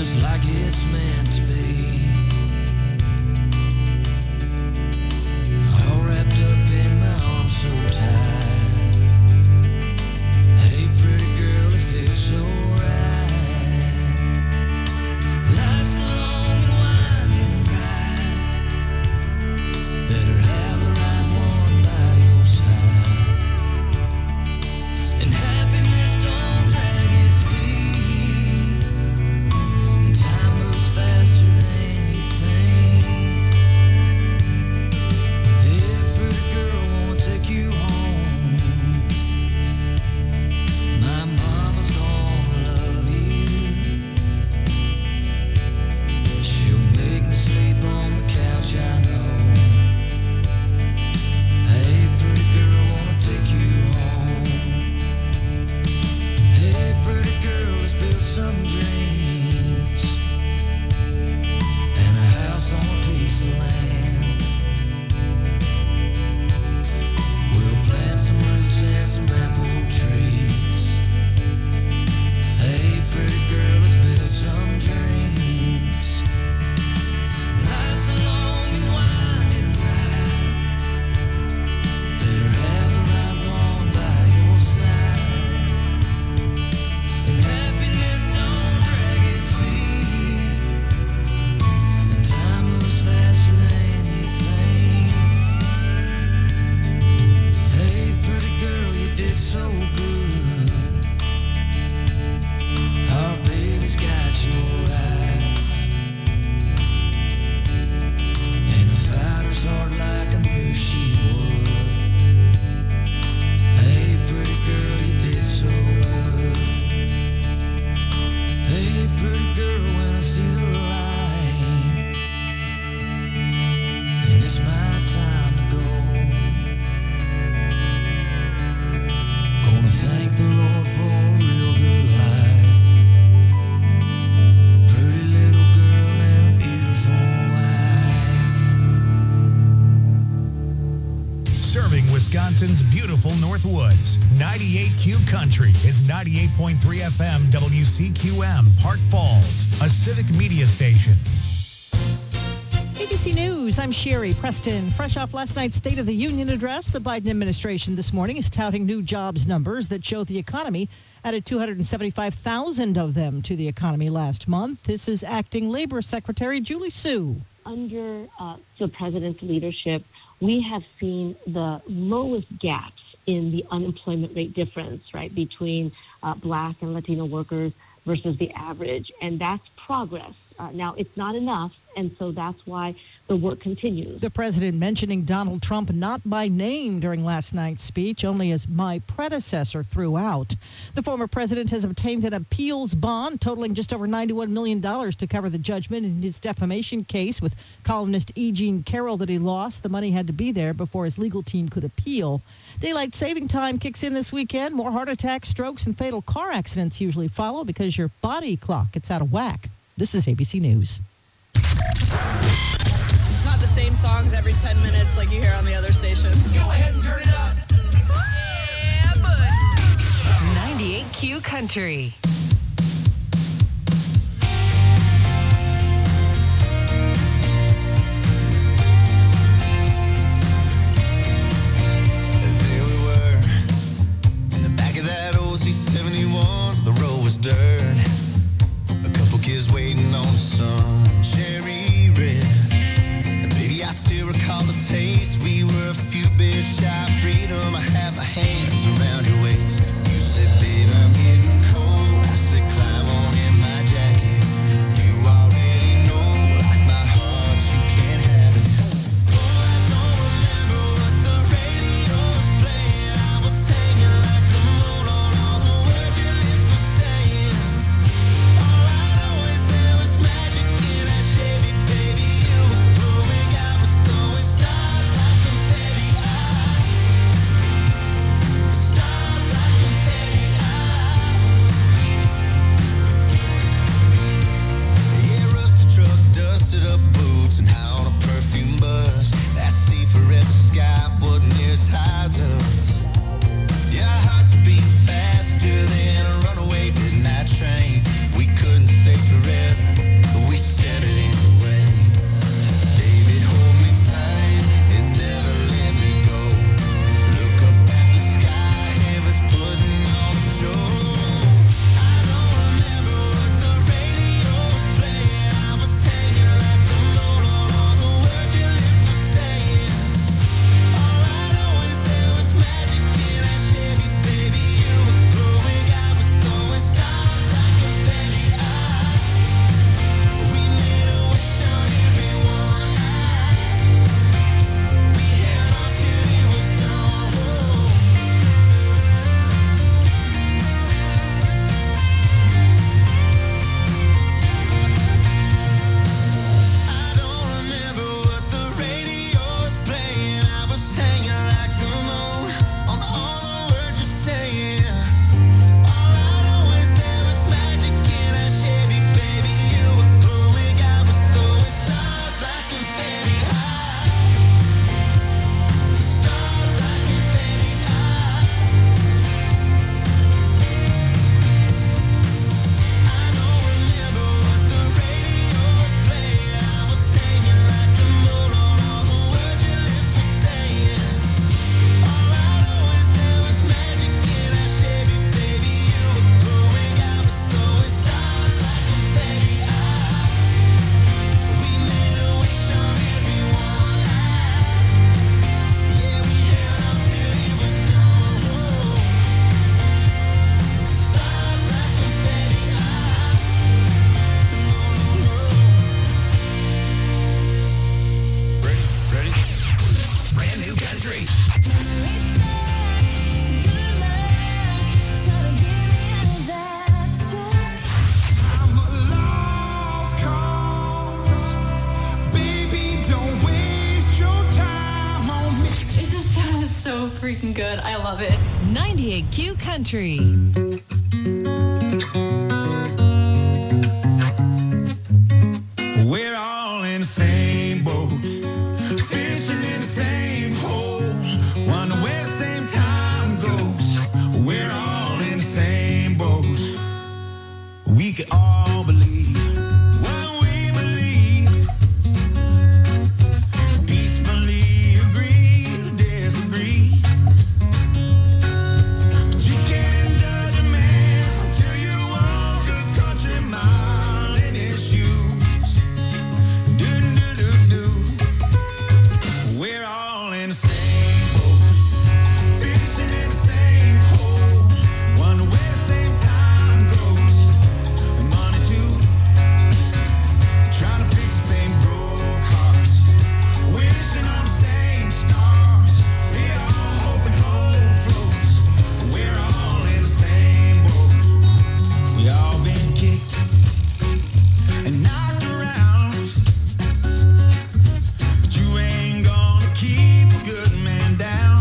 just like it's meant to be. All wrapped up in my arms so tight. Hey, pretty girl, it feels so right. Life's long and winding right. Better have the right one by your side. And happiness don't drag its feet. And time moves faster than you think. Hey, pretty girl, wanna take you home. My mama's gonna love you. She'll make me sleep on the couch, I know. Hey, pretty girl, wanna take you home. Hey, pretty girl, let's build some dreams. And a house on a piece of land. We'll plant some roots and some apple trees. Hey, pretty girl, let's build some dreams. Life's long and winding right. Better have the right one by your side. And happiness don't drag its feet. And time moves faster than you think. Hey, pretty girl, you did so good. Our baby's got your eyes. And a fighter's heart like I knew she would. Hey, pretty girl, you did so good. Hey, pretty girl, when I see the light, and it's my time to go. Gonna thank the Lord for a real good life. A pretty little girl and a beautiful wife. Serving Wisconsin's beautiful Northwoods. 98Q Country is 98.3 FM WCQM, Park Falls, a civic media station. ABC News, I'm Sherry Preston. Fresh off last night's State of the Union address, the Biden administration this morning is touting new jobs numbers that show the economy added 275,000 of them to the economy last month. This is Acting Labor Secretary Julie Su. Under the president's leadership, we have seen the lowest gaps in the unemployment rate difference, right, between Black and Latino workers versus the average. And that's progress. Now, it's not enough, and so that's why the work continues. The president mentioning Donald Trump not by name during last night's speech, only as my predecessor throughout. The former president has obtained an appeals bond totaling just over $91 million to cover the judgment in his defamation case with columnist E. Jean Carroll that he lost. The money had to be there before his legal team could appeal. Daylight saving time kicks in this weekend. More heart attacks, strokes, and fatal car accidents usually follow because your body clock gets out of whack. This is ABC News. It's not the same songs every 10 minutes like you hear on the other stations. Go ahead and turn it up. Yeah, bud. 98Q Country. There we were, in the back of that old C71. The road was dirt. A couple kids waiting on the sun, cherry red. And baby, I still recall the taste. We were a few beers shy of freedom. I had my hands around your waist. You said, babe, I'm getting cold. freaking good. I love it. 98Q Country. We're all in the same boat, fishing in the same hole, wonder where the same time goes. We're all in the same boat. We can all believe what we believe. Peacefully agree to disagree. But you can't judge a man until you walk a country mile in his shoes. Do-do-do-do-do. We're all in the same boat, fishing in the same hole, wonder where the same time goes. And money too, trying to fix the same broke hearts, wishing on the same stars. We all hope and hope floats. We're all in the same boat. We all been kicked and knocked around, but you ain't gonna keep a good man down.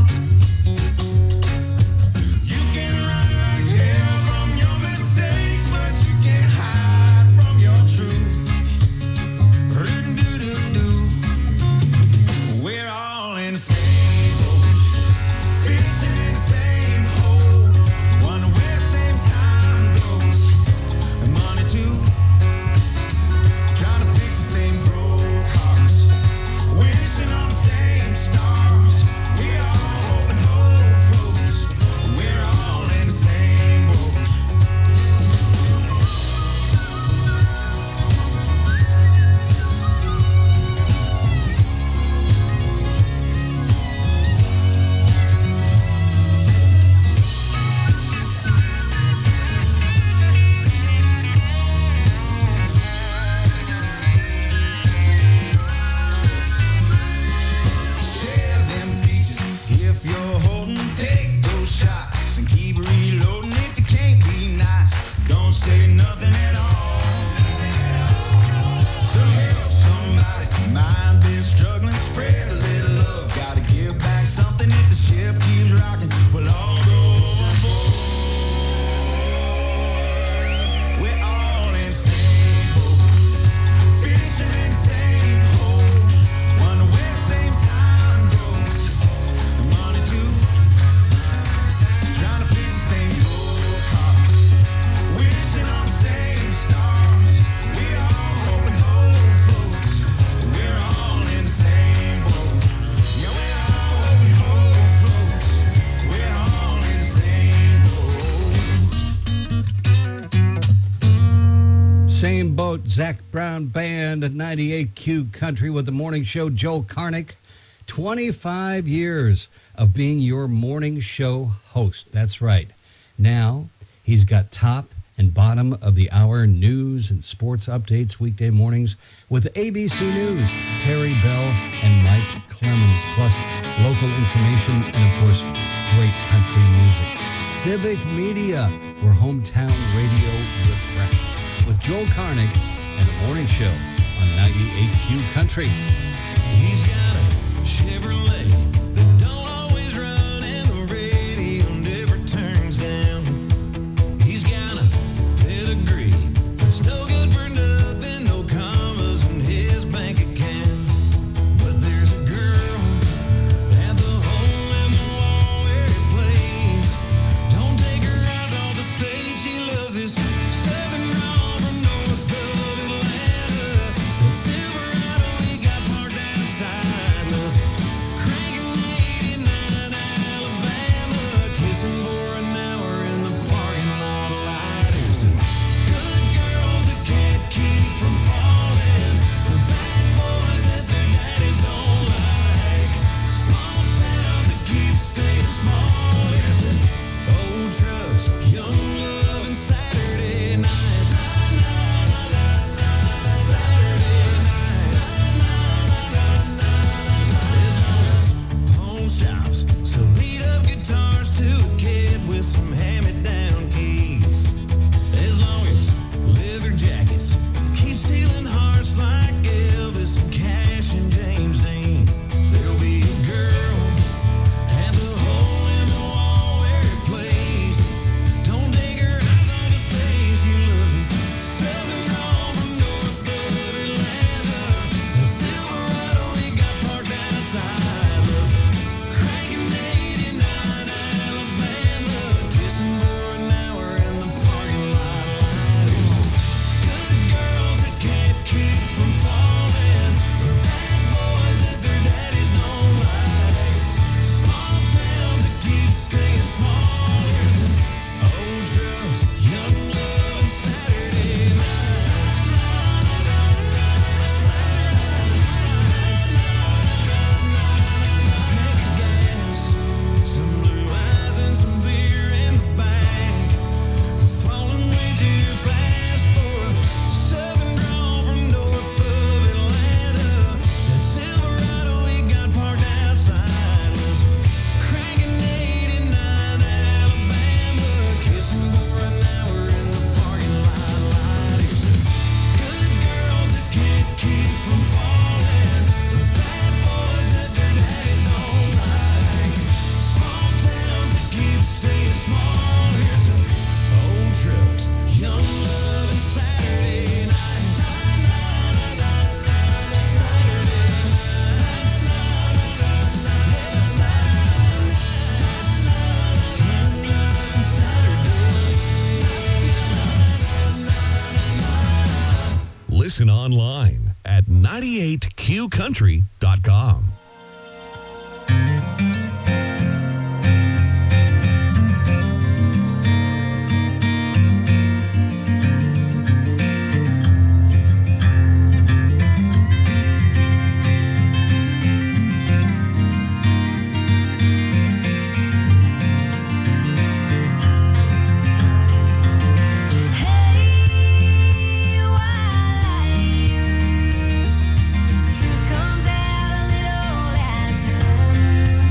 You can run like hell from your mistakes, but you can't hide from your truth. Do-do-do-do. We're all in the same boat, fishing in the same hole, wonder where the same time goes. And money too, trying to fix the same broke hearts, wishing on the same stars. We all hope and hope floats. We're all in the same boat. Share them beaches if you're holding. Take those shots and keep reloading. If you can't be nice, don't say nothing at all. So help somebody, mind been struggling. Spread a little love, gotta give back something. If the ship keeps rocking, we'll all go overboard. We're all in the same boat, fishing in the same hole, wonder where the same time goes. And money too, trying to fix the same broke hearts, wishing on the same stars. We all hope and hope floats. We're all in the same boat. Yeah, we all hope and hope floats. We're all in the same boat. Same boat, Zach Brown Band at 98Q Country with the morning show. Joel Karnick, 25 years of being your morning show host. That's right. Now he's got top and bottom of the hour news and sports updates weekday mornings with ABC News, Terry Bell and Mike Clemens, plus local information and, of course, great country music. Civic Media, where hometown radio refreshed, with Joel Karnick and the morning show on 98Q Country. He's got a Chevrolet that don't always run, and the radio never turns down. He's got a pedigree that's no good for nothing, no commas in his bank account. But there's a girl at the home and the wall where he plays. Don't take her eyes off the stage, she loves his southern drawl from north of Atlanta. That Silverado he got parked outside, loves cranking Listen online at 98qcountry.com. Truth comes out a little at a time.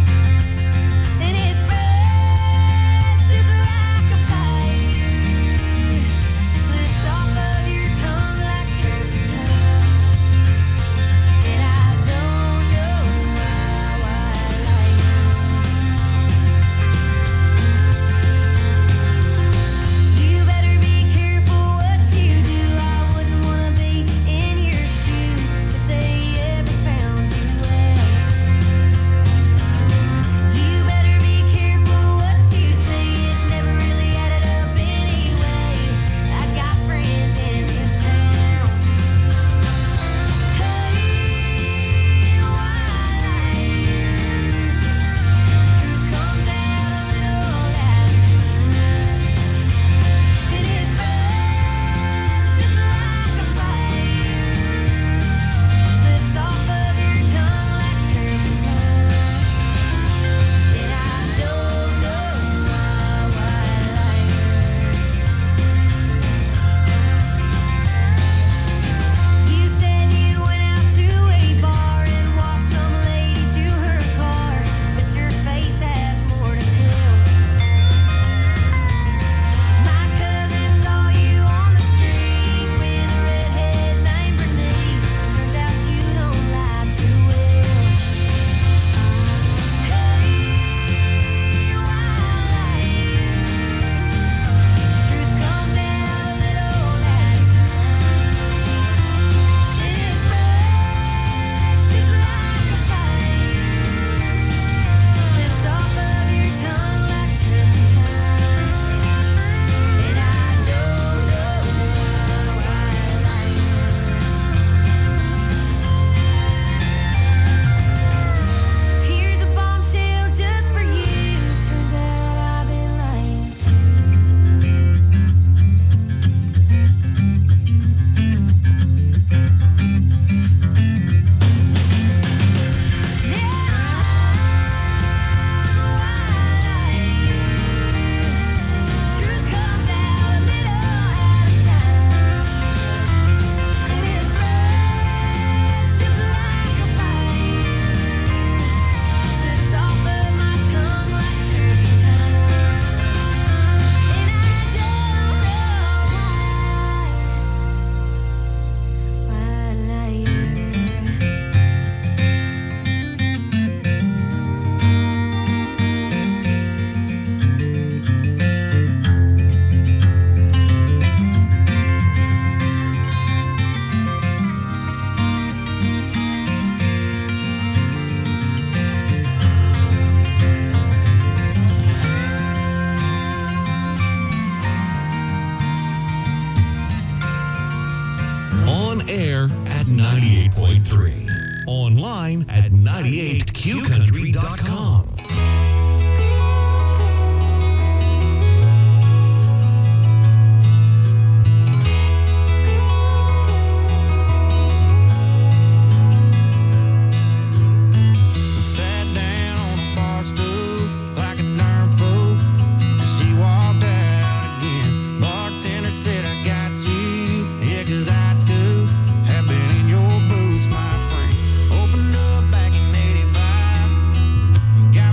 air at 98.3. Online at 98qcountry.com. Got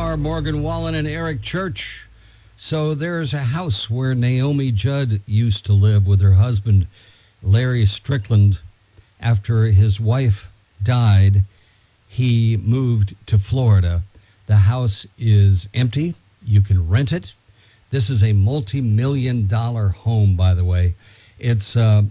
are Morgan Wallen and Eric Church. So there's a house where Naomi Judd used to live with her husband, Larry Strickland. After his wife died, he moved to Florida. The house is empty. You can rent it. This is a multi-million-dollar home, by the way. It's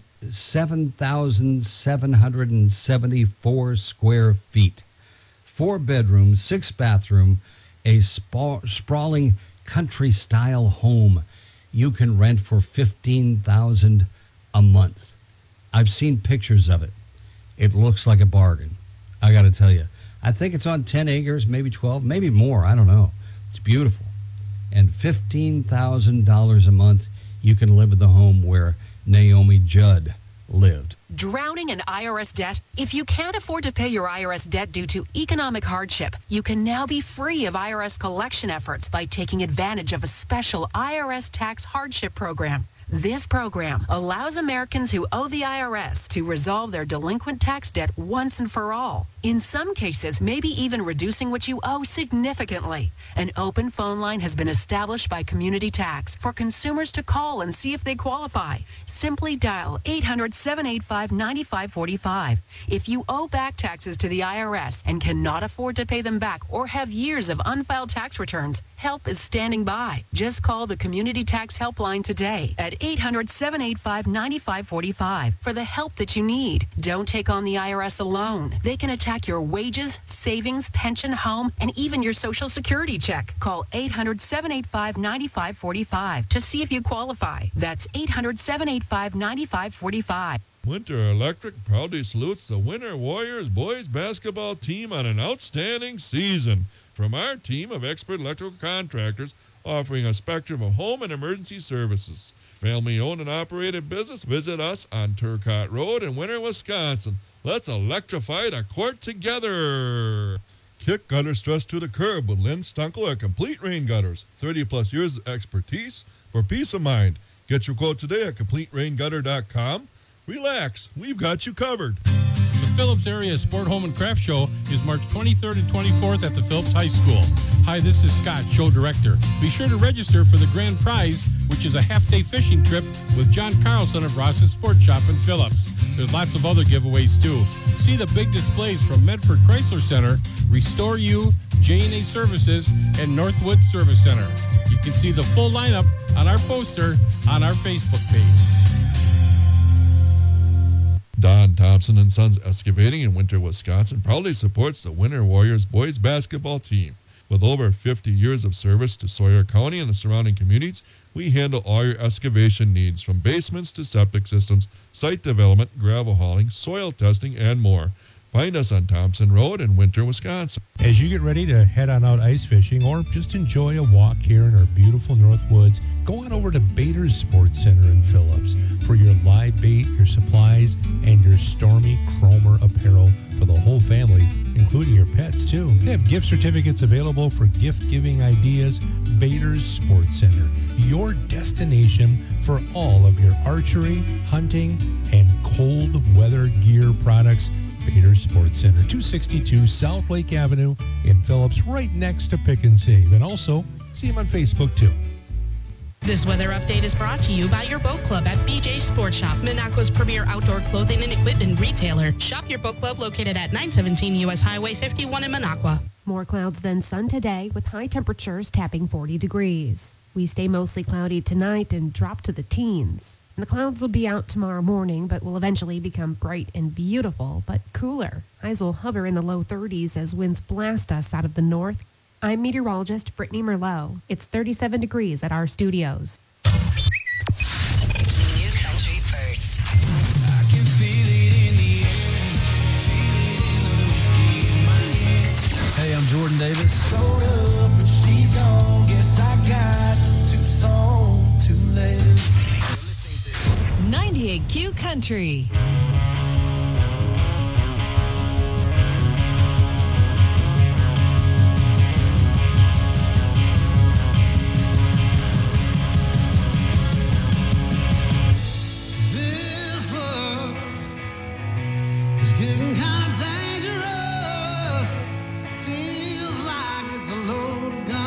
7,774 square feet. 4 bedrooms, 6 bathroom, a sprawling country-style home. You can rent for $15,000 a month. I've seen pictures of it. It looks like a bargain. I got to tell you. I think it's on 10 acres, maybe 12, maybe more. I don't know. It's beautiful. And $15,000 a month, you can live in the home where Naomi Judd lived. Drowning in IRS debt? If you can't afford to pay your IRS debt due to economic hardship, you can now be free of IRS collection efforts by taking advantage of a special IRS tax hardship program. This program allows Americans who owe the IRS to resolve their delinquent tax debt once and for all. In some cases, maybe even reducing what you owe significantly. An open phone line has been established by Community Tax for consumers to call and see if they qualify. Simply dial 800-785-9545. If you owe back taxes to the IRS and cannot afford to pay them back or have years of unfiled tax returns, help is standing by. Just call the Community Tax Helpline today at 800-785-9545 for the help that you need. Don't take on the IRS alone. They can attack your wages, savings, pension, home, and even your Social Security check. Call 800-785-9545 to see if you qualify. That's 800-785-9545. Winter Electric proudly salutes the Winter Warriors boys basketball team on an outstanding season. From our team of expert electrical contractors offering a spectrum of home and emergency services. Family-owned and operated business, visit us on Turcotte Road in Winter, Wisconsin. Let's electrify the court together. Kick gutter stress to the curb with Lynn Stunkel at Complete Rain Gutters. 30-plus years of expertise for peace of mind. Get your quote today at CompleteRainGutter.com. Relax, we've got you covered. The Phillips Area Sport Home and Craft Show is March 23rd and 24th at the Phillips High School. Hi, this is Scott, show director. Be sure to register for the grand prize, which is a half-day fishing trip with John Carlson of Ross's Sport Shop in Phillips. There's lots of other giveaways, too. See the big displays from Medford Chrysler Center, Restore You, J&A Services, and Northwood Service Center. You can see the full lineup on our poster on our Facebook page. Don Thompson and Sons Excavating in Winter, Wisconsin proudly supports the Winter Warriors boys basketball team. With over 50 years of service to Sawyer County and the surrounding communities, we handle all your excavation needs, from basements to septic systems, site development, gravel hauling, soil testing, and more. Find us on Thompson Road in Winter, Wisconsin. As you get ready to head on out ice fishing or just enjoy a walk here in our beautiful North Woods, go on over to Bader's Sports Center in Phillips for your live bait, your supplies, and your Stormy Cromer apparel for the whole family, including your pets, too. They have gift certificates available for gift-giving ideas. Bader's Sports Center, your destination for all of your archery, hunting, and cold weather gear products. Bader's Sports Center, 262 South Lake Avenue in Phillips, right next to Pick and Save. And also, see them on Facebook, too. This weather update is brought to you by your boat club at BJ Sports Shop, Minocqua's premier outdoor clothing and equipment retailer. Shop your boat club located at 917 U.S. Highway 51 in Minocqua. More clouds than sun today with high temperatures tapping 40 degrees. We stay mostly cloudy tonight and drop to the teens. And the clouds will be out tomorrow morning, but will eventually become bright and beautiful, but cooler. Highs will hover in the low 30s as winds blast us out of the north. I'm meteorologist Brittany Merlot. It's 37 degrees at our studios. New country first. I can feel it in the air. Hey, I'm Jordan Davis. Showed up and she's gone. Guess I got too soon to live. 98Q Country. This love is getting kind of dangerous. Feels like it's a loaded gun.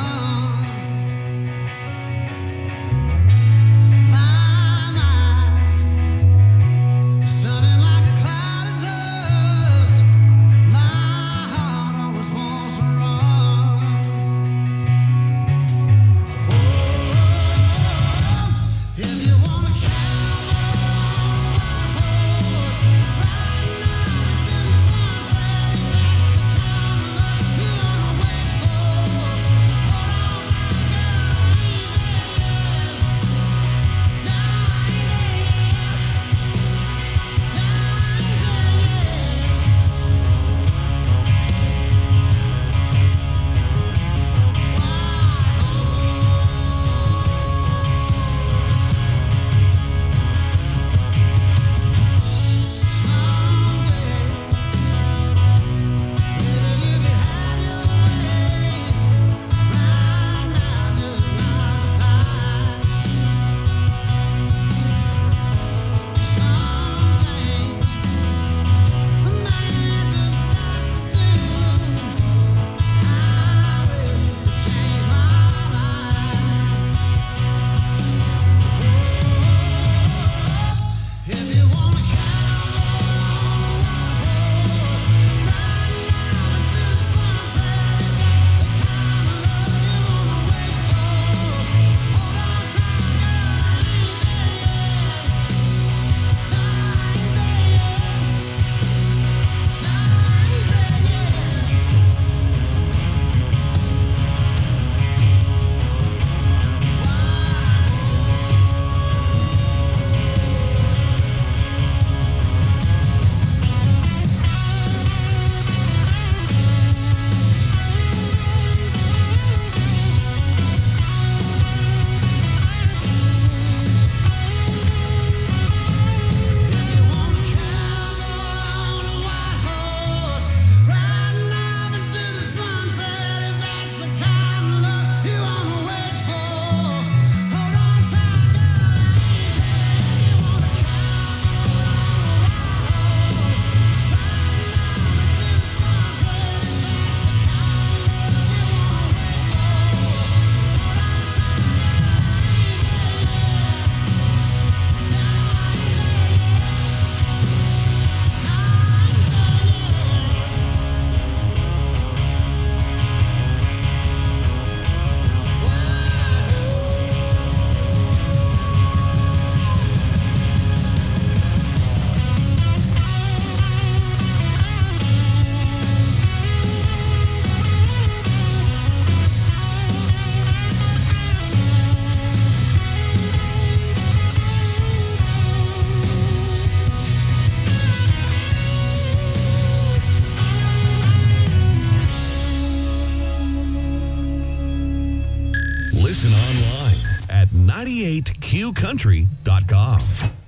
Online at 98qcountry.com.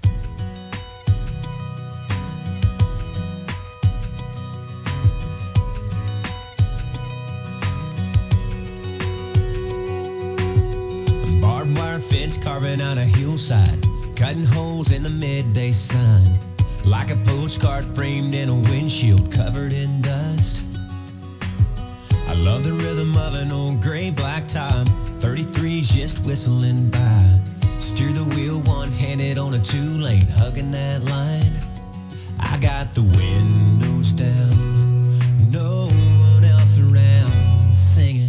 Barbed wire fence carving on a hillside, cutting holes in the midday sun, like a postcard framed in a windshield covered in dust. I love the rhythm of an old gray black top, 33's just whistling by. Steer the wheel one-handed on a two-lane, hugging that line. I got the windows down, no one else around, singing.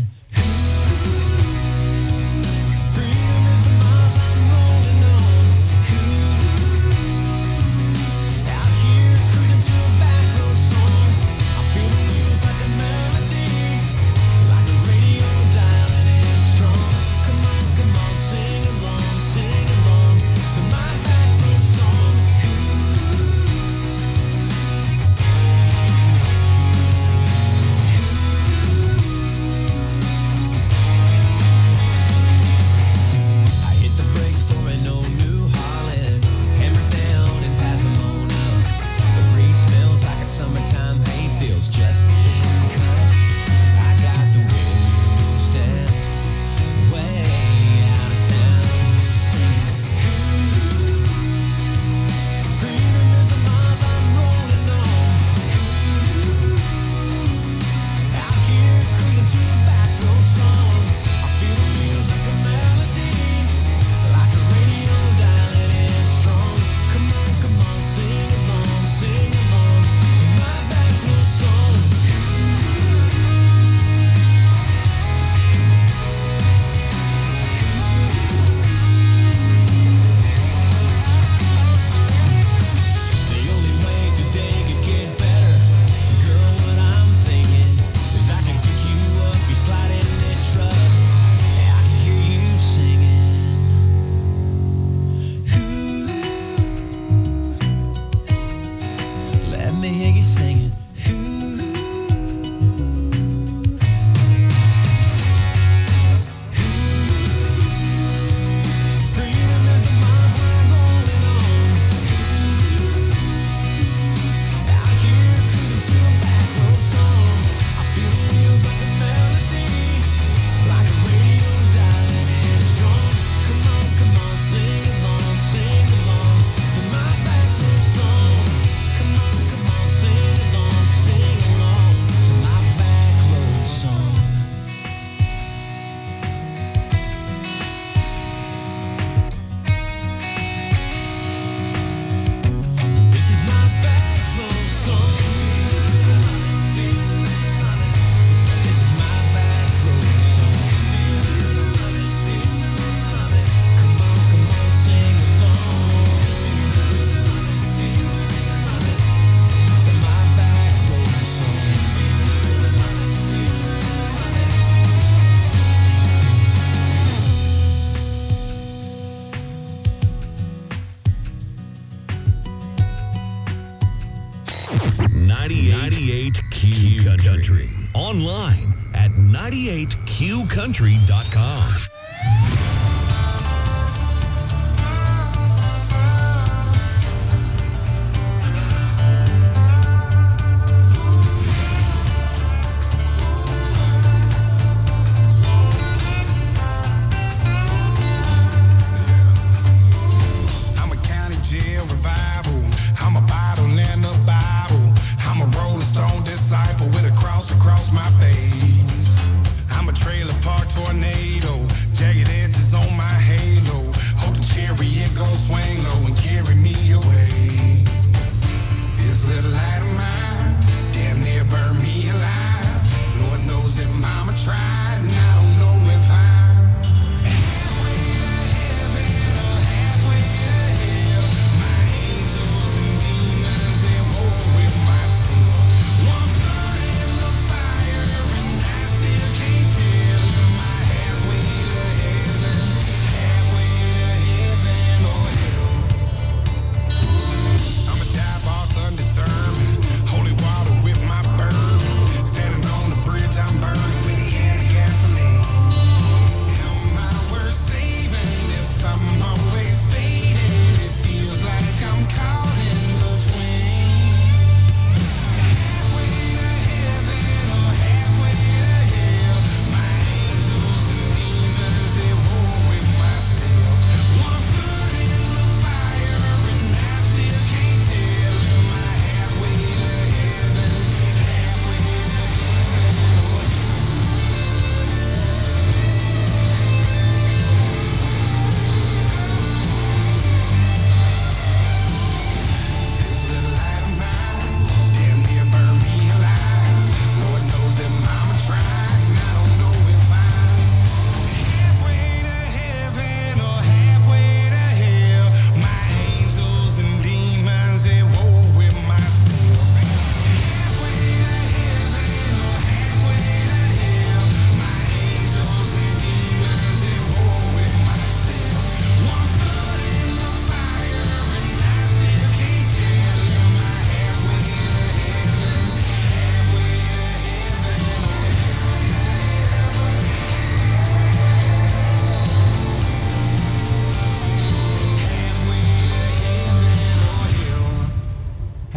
Country. Online at 98qcountry.com. My face. I'm a trailer park tornado, jagged edges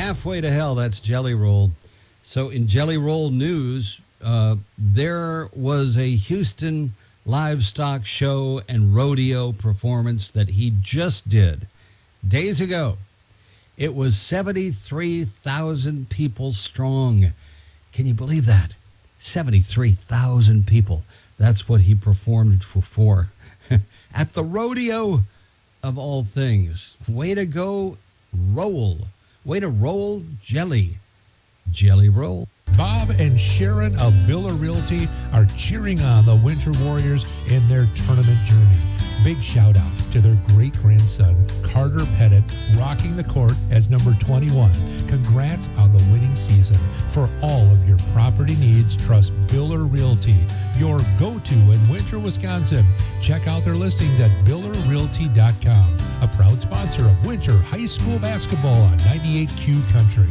Halfway to Hell, that's Jelly Roll. So in Jelly Roll news, there was a Houston livestock show and rodeo performance that he just did days ago. It was 73,000 people strong. Can you believe that? 73,000 people. That's what he performed for at the rodeo of all things. Way to go, Roll. Way to roll, Jelly. Jelly Roll. Bob and Sharon of Biller Realty are cheering on the Winter Warriors in their tournament journey. Big shout out to their great-grandson, Carter Pettit, rocking the court as number 21. Congrats on the winning season. For all of your property needs, trust Biller Realty, your go-to in Winter, Wisconsin. Check out their listings at BillerRealty.com, a proud sponsor of Winter High School basketball on 98Q Country.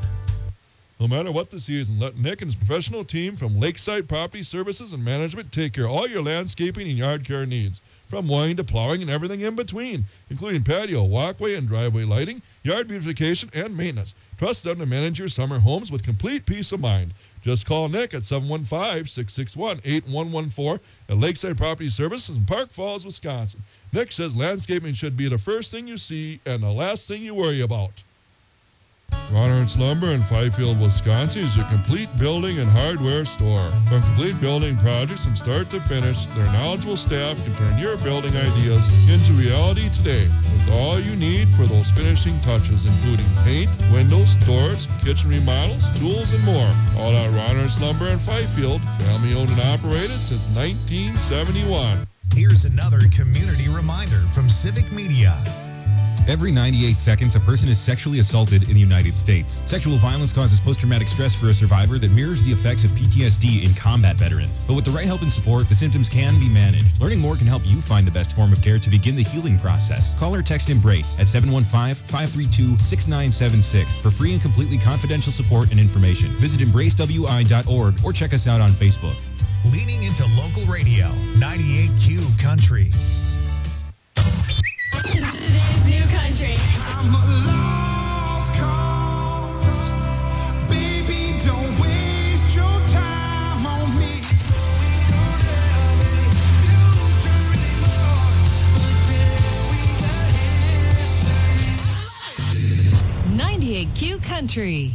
No matter what the season, let Nick and his professional team from Lakeside Property Services and Management take care of all your landscaping and yard care needs. From mowing to plowing and everything in between, including patio, walkway, and driveway lighting, yard beautification, and maintenance. Trust them to manage your summer homes with complete peace of mind. Just call Nick at 715-661-8114 at Lakeside Property Services in Park Falls, Wisconsin. Nick says landscaping should be the first thing you see and the last thing you worry about. Ron Ernst Lumber in Fifield, Wisconsin is your complete building and hardware store. From complete building projects from start to finish, their knowledgeable staff can turn your building ideas into reality today with all you need for those finishing touches, including paint, windows, doors, kitchen remodels, tools, and more. All at Ron Ernst Lumber in Fifield, family owned and operated since 1971. Here's another community reminder from Civic Media. Every 98 seconds, a person is sexually assaulted in the United States. Sexual violence causes post-traumatic stress for a survivor that mirrors the effects of PTSD in combat veterans. But with the right help and support, the symptoms can be managed. Learning more can help you find the best form of care to begin the healing process. Call or text EMBRACE at 715-532-6976 for free and completely confidential support and information. Visit embracewi.org or check us out on Facebook. Leaning into local radio, 98Q Country. New country. I'm a lost cause. Baby, don't waste your time on me. We don't have any future anymore, but then we got history. 98Q Country.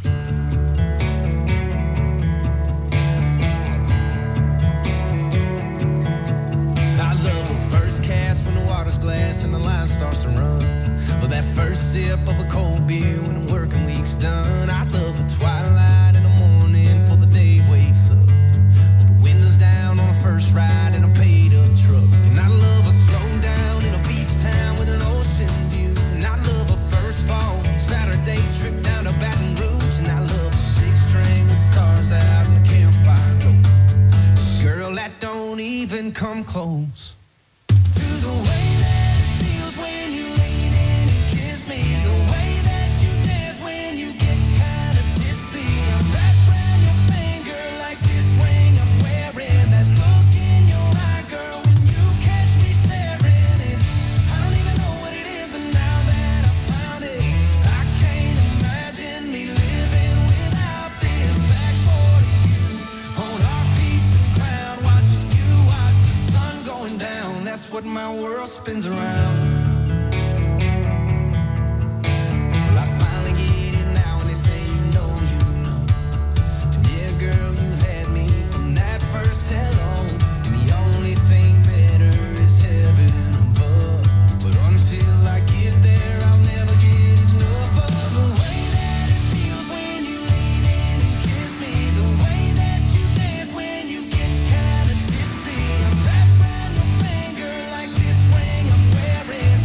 I love the first cast when the water's glass and the line starts to run. Well, that first sip of a cold beer when the working week's done. I love the twilight in the morning before the day wakes up. With the windows down on the first ride in a paid-up truck. And I love a slow down in a beach town with an ocean view. And I love a first fall Saturday trip down to Baton Rouge. And I love a six-string with stars out in the campfire glow. Girl, that don't even come close to the way that it feels when you lean in and kiss me. The way that you dance when you get kind of tipsy. I'm wrapped around your finger like this ring I'm wearing. That look in your eye, girl, when you catch me staring. And I don't even know what it is, but now that I found it, I can't imagine me living without this. Backboard of you on our piece of ground, watching you watch the sun going down. That's what my world spins around. Well, I finally get it now, and they say you know. And yeah, girl, you had me from that first hello. And the only thing better is heaven above. But until I get there, I'll never get enough of the way that it feels when you lean in and kiss me. The way that you dance when you get kind of tipsy. I'm wrapped around your finger like this ring I'm wearing.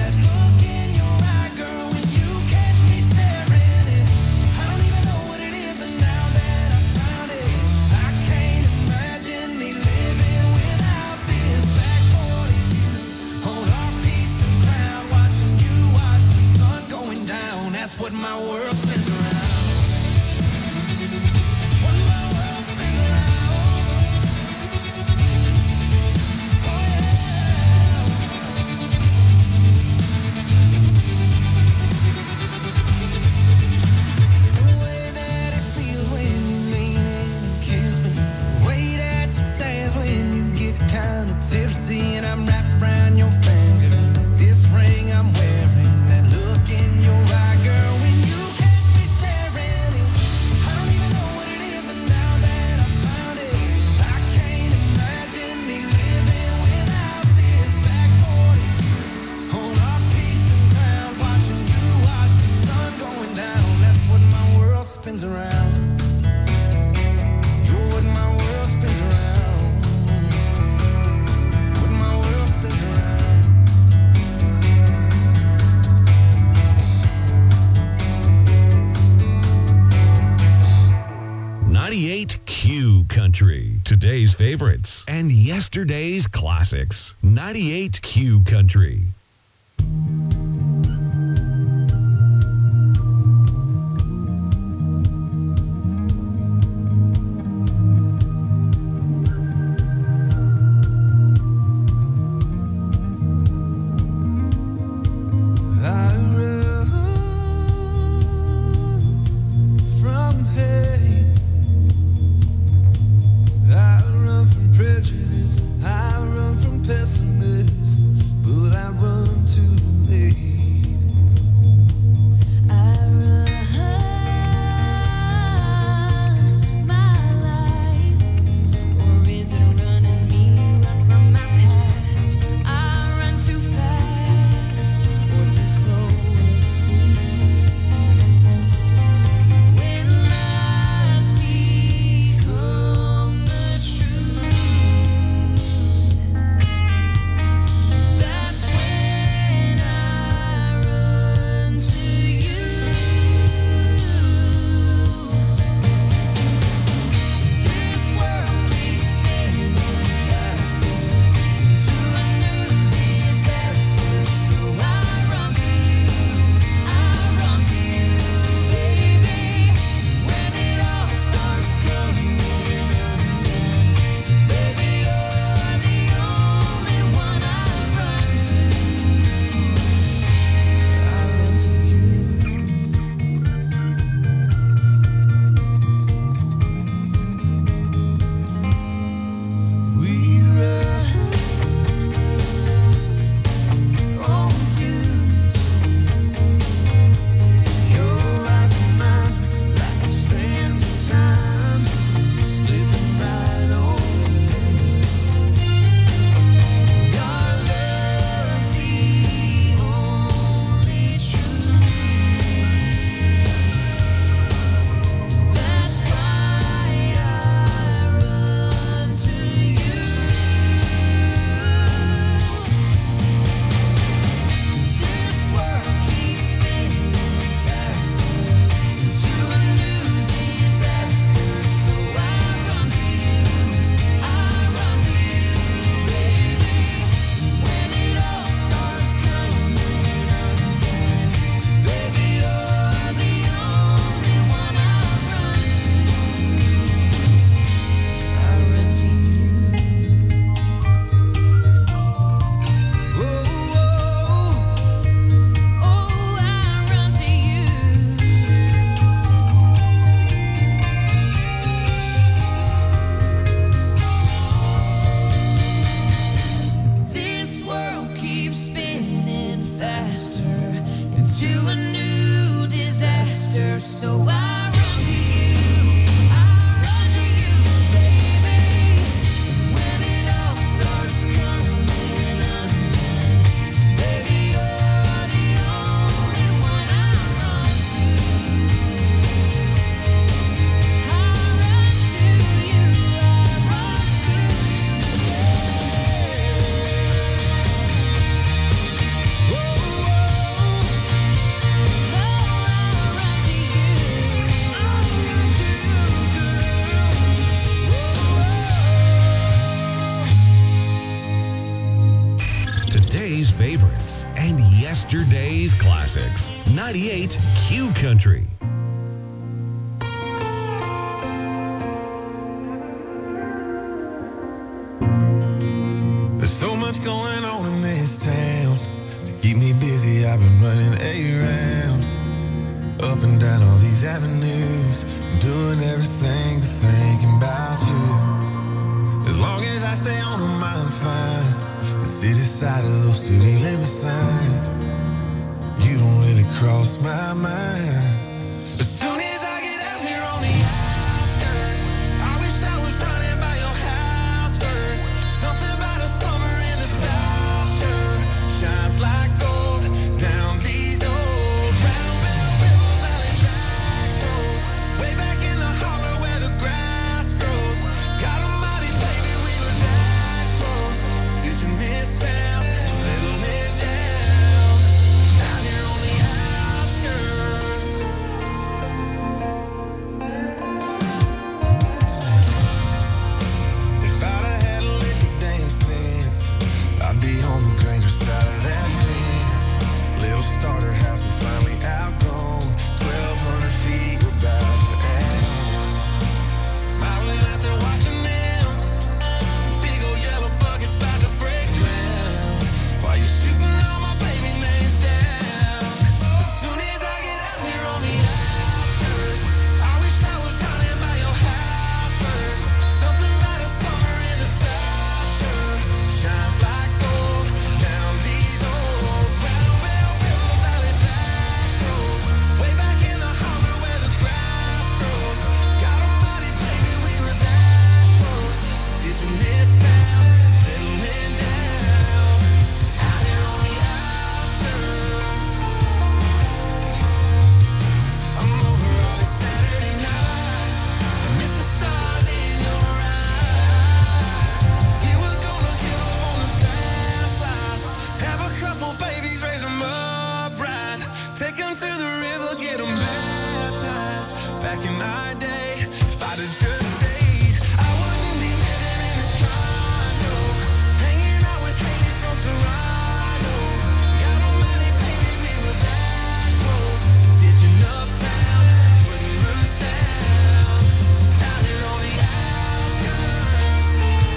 me and I'm wrapped around your finger. Like this ring I'm wearing, that look in your eye, girl. When you catch me staring, I don't even know what it is, but now that I found it, I can't imagine me living without this. Back 40, on our piece of ground, watching you watch the sun going down. That's what my world spins around. You're what my world spins around. What my world spins around. 98 Q Country. Today's favorites and yesterday's classics. 98 Q Country. I run from hate. I run from prejudice. I run from pessimists, but I run too late. I run my life, or is it running me? Run from my past. I run too fast, or too slow it seems. When lies become the truth, that's when I run to you. This world keeps spinning faster into a new disaster, so I run to you, baby. When it all starts coming undone, baby, you're the only one I run to. I run to you. We run confused. Your life and mine, like the sands of time, slipping right on through. Our love's the only truth. That's why I run to you. This world keeps spinning faster into a new disaster, so I run to you, baby. When it all starts coming undone, baby, you're the only one I run to. I run to you. Oh, I run to you. This world keeps spinning faster into a new disaster, so I run to you. I run to you, baby. When it all starts coming undone, baby, you're the only one I run to. I run to you. I run to you. Oh, I run to you. Today's favorites and yesterday's classics. 98 Q Country. There's so much going on in this town. To keep me busy, I've been running around, up and down all these avenues, doing everything but thinking about you. As long as I stay on them, I'm fine. City side of those city limit signs. You don't really cross my mind. As soon as I get out here on the outskirts, I wish I was running by your house first. Something about a summer in the South sure shines like gold down these old Round Bell River Valley back roads. Way back in the holler where the grass grows. God almighty, baby, we were that close. Ditching this town, settling down. Out here on the outskirts. If I'd have had a lick of damn sense, I'd be on the Granger side of that fence. Little starter house, we finally outgrown. 1,200 feet, we're about to add on. Smiling out there watching them. Big old yellow buckets about to break ground. While you're shooting all my baby names down. As soon as I get out here on the outskirts, I wish I was running by your house first. Something about a summer in the South sure shines like gold down these old Round Bell River Valley back roads. Way back in the holler where the grass grows. God almighty, baby, we were that close. Ditching this town, settling down. Out here on the outskirts. I'm over all these Saturday nights. I miss the stars in your eyes. Yeah, we're gonna give up on the fast life. Have a couple babies, raise them up right. Take them to the river, get them baptized. Back in our day, if I'd have just stayed, I wouldn't be living in this condo. Hanging out with Haley from Toronto. God almighty, baby, we were that close. Ditching uptown, putting roots down. Out here on the outskirts.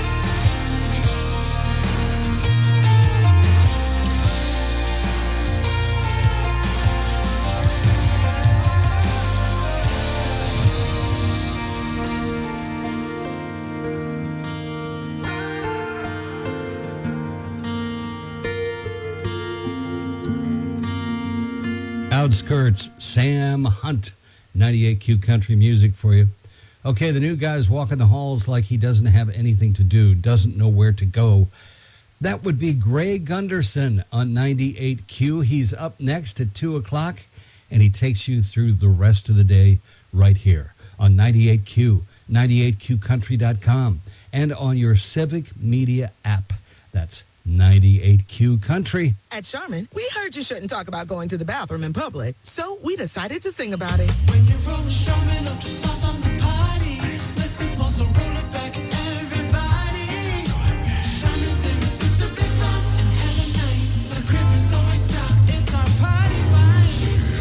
Outskirts, Sam Hunt, 98Q Country Music for you. Okay, the new guy's walking the halls like he doesn't have anything to do, doesn't know where to go. That would be Greg Gunderson on 98Q. He's up next at 2 o'clock, and he takes you through the rest of the day right here on 98Q, 98QCountry.com, and on your Civic Media app. That's 98Q Country. At Charmin, we heard you shouldn't talk about going to the bathroom in public, so we decided to sing about it. When you roll the Charmin up to soft on the party, let's supposed to roll it back, everybody. Charmin's irresistibly soft and hella nice. The grip is always stocked. It's our party wine.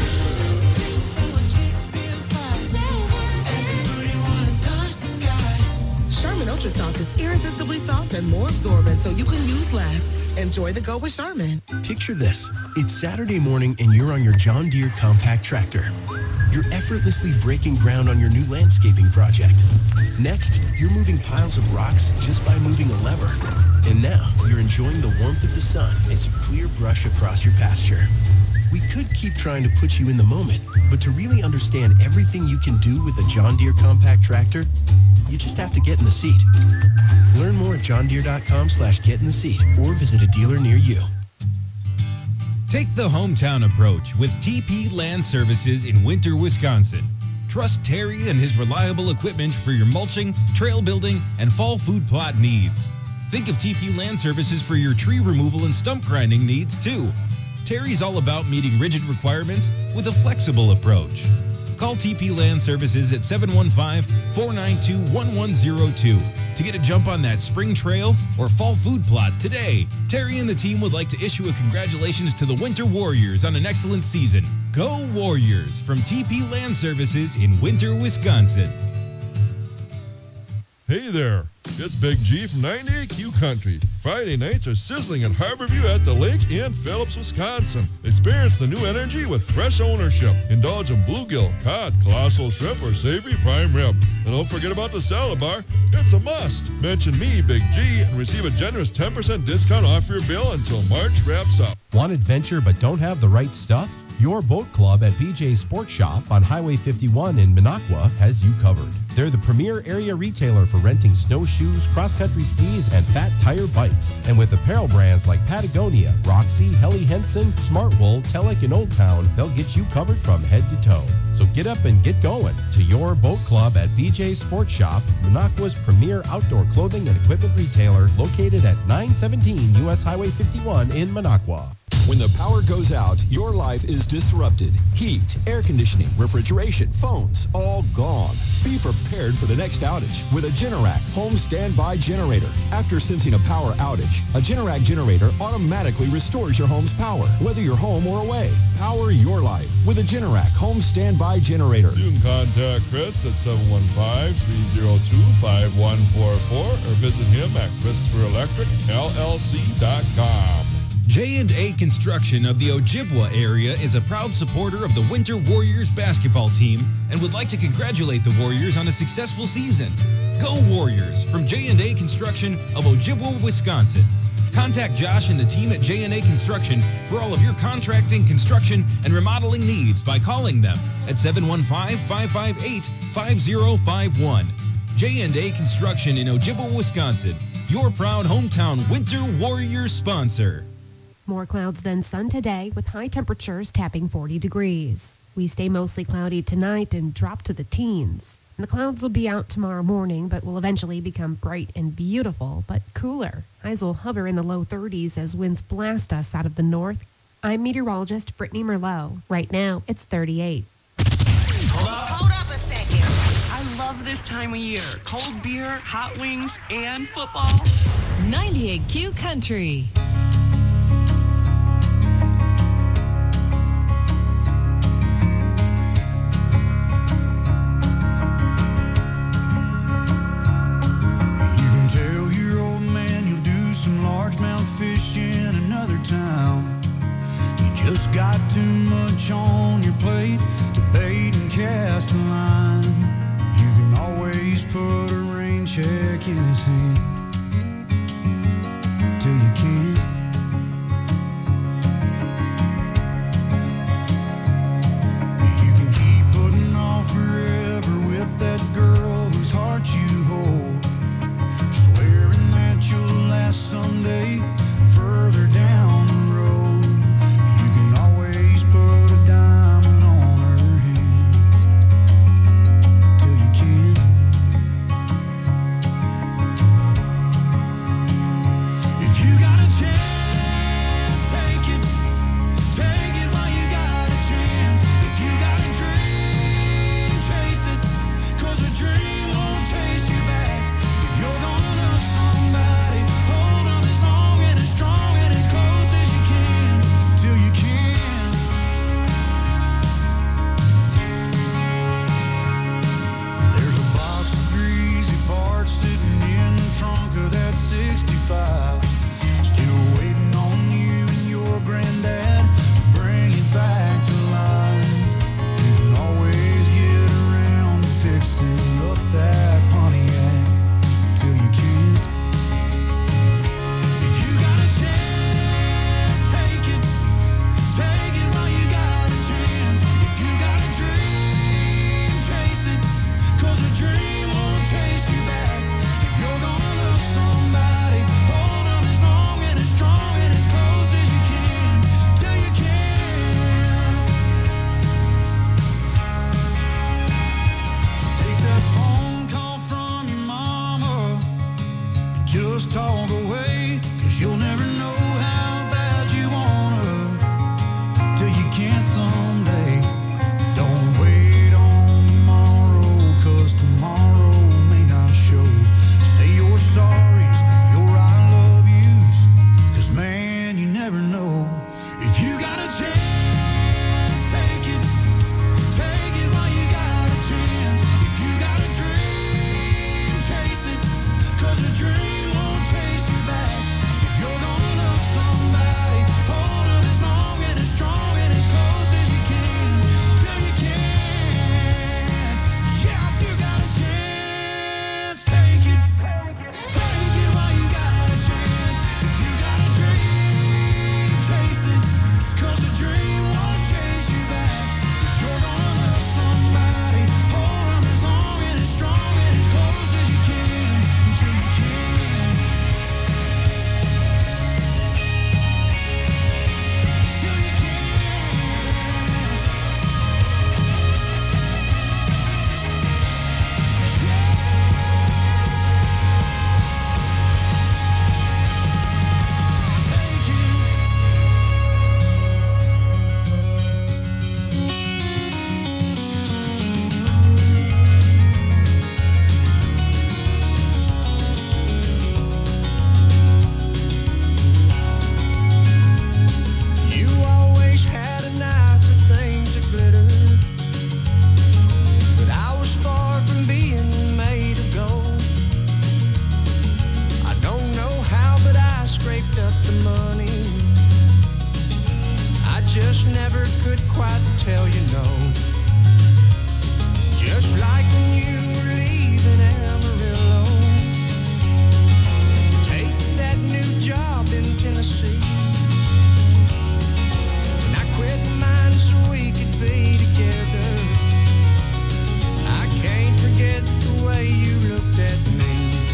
So a chick's feel fly. Everybody wanna touch the sky. Charmin Ultra Soft is irresistibly soft and more absorbent, so you can use less. Enjoy the go with Charmin. Picture this. It's Saturday morning and you're on your John Deere compact tractor. You're effortlessly breaking ground on your new landscaping project. Next, you're moving piles of rocks just by moving a lever. And now, you're enjoying the warmth of the sun as you clear brush across your pasture. We could keep trying to put you in the moment, but to really understand everything you can do with a John Deere compact tractor, you just have to get in the seat. Learn more at johndeere.com/get-in-the-seat or visit a dealer near you. Take the hometown approach with TP Land Services in Winter, Wisconsin. Trust Terry and his reliable equipment for your mulching, trail building, and fall food plot needs. Think of TP Land Services for your tree removal and stump grinding needs, too. Terry's all about meeting rigid requirements with a flexible approach. Call TP Land Services at 715-492-1102 to get a jump on that spring trail or fall food plot today. Terry and the team would like to issue a congratulations to the Winter Warriors on an excellent season. Go Warriors from TP Land Services in Winter, Wisconsin. Hey there, it's Big G from 98Q Country. Friday nights are sizzling at Harborview at the lake in Phillips, Wisconsin. Experience the new energy with fresh ownership. Indulge in bluegill, cod, colossal shrimp, or savory prime rib. And don't forget about the salad bar. It's a must. Mention me, Big G, and receive a generous 10% discount off your bill until March wraps up. Want adventure but don't have the right stuff? Your boat club at BJ Sports Shop on Highway 51 in Minocqua has you covered. They're the premier area retailer for renting snowshoes, cross-country skis, and fat tire bikes. And with apparel brands like Patagonia, Roxy, Helly Hansen, Smartwool, Telek, and Old Town, they'll get you covered from head to toe. So get up and get going to your boat club at BJ Sports Shop, Minocqua's premier outdoor clothing and equipment retailer located at 917 U.S. Highway 51 in Minocqua. When the power goes out, your life is disrupted. Heat, air conditioning, refrigeration, phones, all gone. Be prepared for the next outage with a Generac home standby generator. After sensing a power outage, a Generac generator automatically restores your home's power, whether you're home or away. Power your life with a Generac home standby generator. You can contact Chris at 715-302-5144 or visit him at ChristopherElectricLLC.com. J&A Construction of the Ojibwa area is a proud supporter of the Winter Warriors basketball team and would like to congratulate the Warriors on a successful season. Go Warriors from J&A Construction of Ojibwa, Wisconsin. Contact Josh and the team at J&A Construction for all of your contracting, construction, and remodeling needs by calling them at 715-558-5051. J&A Construction in Ojibwa, Wisconsin, your proud hometown Winter Warriors sponsor. More clouds than sun today with high temperatures tapping 40 degrees. We stay mostly cloudy tonight and drop to the teens. And the clouds will be out tomorrow morning, but will eventually become bright and beautiful, but cooler. Highs will hover in the low 30s as winds blast us out of the north. I'm meteorologist Brittany Merlot. Right now, it's 38. Hold up a second. I love this time of year. Cold beer, hot wings, and football. 98Q Country. Just got too much on your plate to bait and cast the line. You can always put a rain check in his hand till you can't. You can keep putting off forever with that girl whose heart you hold, swearing that you'll last someday further down the road. could quite tell you no. Just like when you were leaving Amarillo, take that new job in Tennessee. And I quit mine so we could be together. I can't forget the way you looked at me.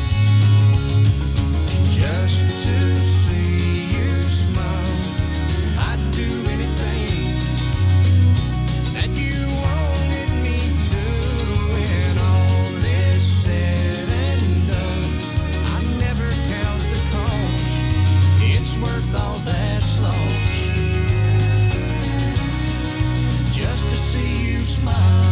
Just to see you smile, I'd do anything that you wanted me to. When all is said and done, I never count the cost. It's worth all that's lost. Just to see you smile.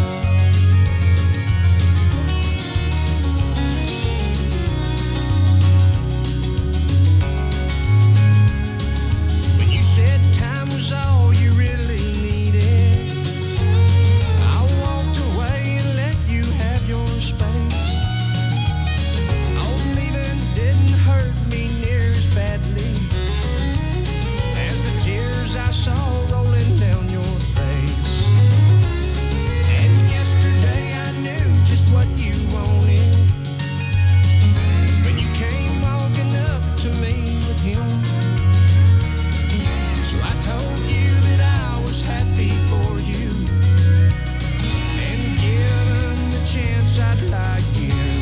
When you said time was all you really needed, I walked away and let you have your space. Oh, leaving didn't hurt me near as badly as the tears I saw rolling down your face. And yesterday I knew just what you wanted when you came walking up to me with him. So I told you that I was happy for you, and given the chance I'd like him.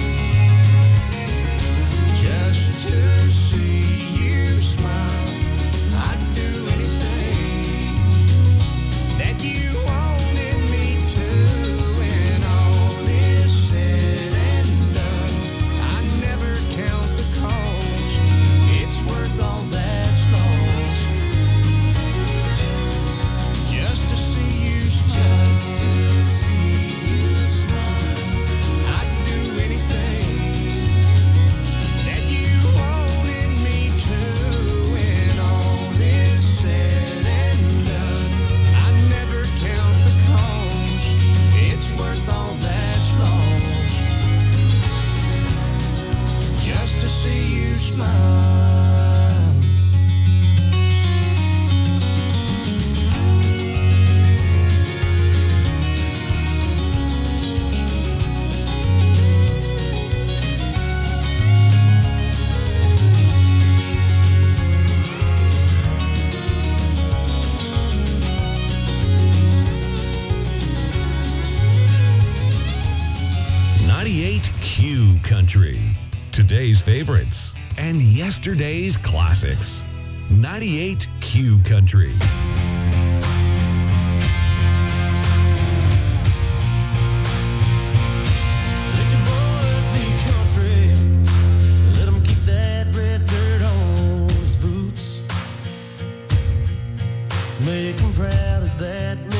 Just to see you smile, I'd do anything that you wanted me to. When all is said and done, I never count the cost. It's worth all that's lost. Just to see you smile. I'd do anything that you wanted me to. When all is said and done, I never count the cost. It's worth all that's lost. Just to see you smile. Q Country. Today's favorites and yesterday's classics. 98 Q Country. Let your boys be country. Let 'em keep that red dirt on his boots. Make 'em proud of that.